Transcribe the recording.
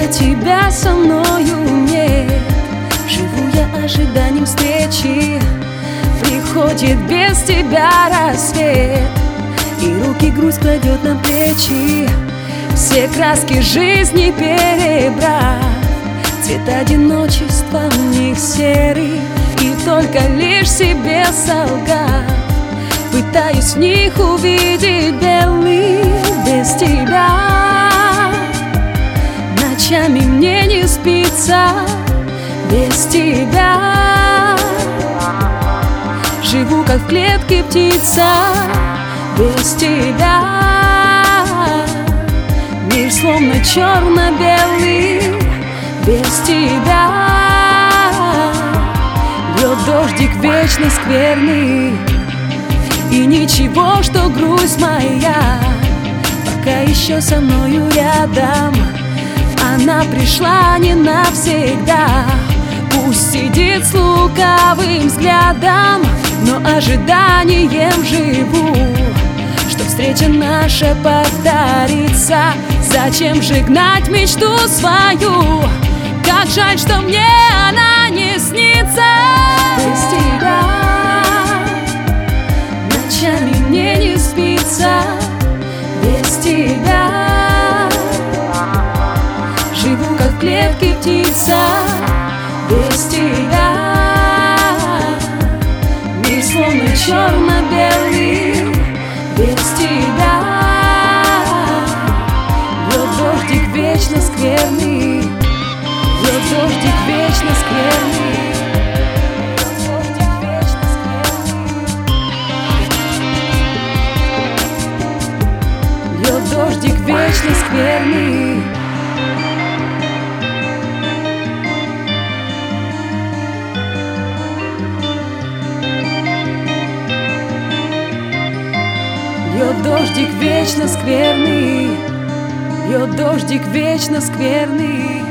тебя со мною нет. Живу я ожиданием встречи, приходит без тебя рассвет, и руки грусть кладет на плечи. Все краски жизни перебрав, цвет одиночества в них серый, и только лишь себе солгав, пытаюсь в них увидеть белый. Без тебя ночами мне не спится, без тебя живу как в клетке птица. Без тебя мир словно черно-белый. Без тебя льет дождик вечно скверный. И ничего, что грусть моя пока еще со мною рядом. Она пришла не навсегда, пусть сидит с лукавым взглядом, но ожиданием живу, что встреча наша повторится. Зачем же гнать мечту свою? Как жаль, что мне она не снится. Без тебя ночами мне не спится. Без тебя живу как в клетке птица. Без тебя мир словно черно-белый. Без тебя льет дождик вечно скверный. Льет дождик вечно скверный. Льет дождик вечно скверный. Льет дождик вечно скверный. Льет дождик вечно скверный.